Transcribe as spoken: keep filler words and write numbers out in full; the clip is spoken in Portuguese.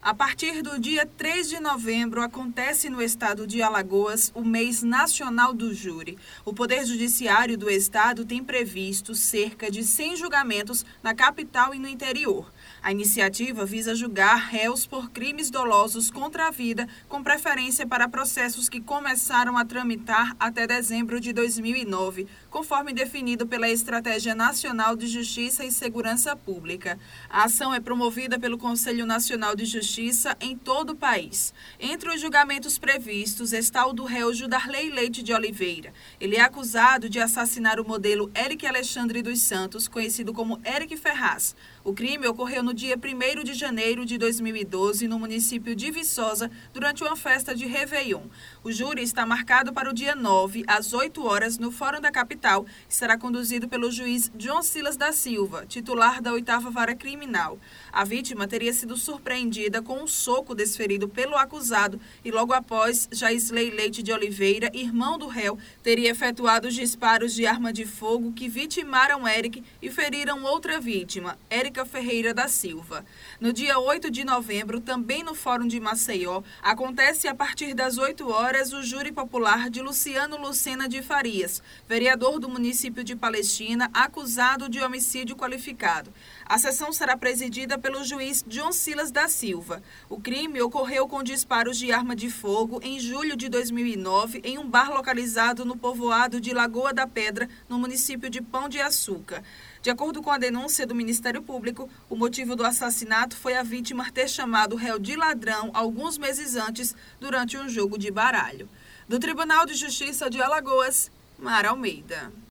A partir do dia três de novembro, acontece no estado de Alagoas o mês nacional do júri. O Poder Judiciário do estado tem previsto cerca de cem julgamentos na capital e no interior. A iniciativa visa julgar réus por crimes dolosos contra a vida, com preferência para processos que começaram a tramitar até dezembro de dois mil e nove, conforme definido pela Estratégia Nacional de Justiça e Segurança Pública. A ação é promovida pelo Conselho Nacional de Justiça Justiça em todo o país. Entre os julgamentos previstos está o do réu Judarley Leite de Oliveira. Ele é acusado de assassinar o modelo Eric Alexandre dos Santos, conhecido como Eric Ferraz. O crime ocorreu no dia primeiro de janeiro de dois mil e doze, no município de Viçosa, durante uma festa de Réveillon. O júri está marcado para o dia nove, às oito horas, no Fórum da Capital, e será conduzido pelo juiz John Silas da Silva, titular da oitava Vara Criminal. A vítima teria sido surpreendida com um soco desferido pelo acusado e logo após, Jaisley Leite de Oliveira, irmão do réu, teria efetuado os disparos de arma de fogo que vitimaram Eric e feriram outra vítima, Érica Ferreira da Silva. No dia oito de novembro, também no Fórum de Maceió, acontece a partir das oito horas o júri popular de Luciano Lucena de Farias, vereador do município de Palestina, acusado de homicídio qualificado. A sessão será presidida pelo juiz John Silas da Silva. O crime ocorreu com disparos de arma de fogo em julho de dois mil e nove em um bar localizado no povoado de Lagoa da Pedra, no município de Pão de Açúcar. De acordo com a denúncia do Ministério Público, o motivo do assassinato foi a vítima ter chamado o réu de ladrão alguns meses antes, durante um jogo de baralho. Do Tribunal de Justiça de Alagoas, Mara Almeida.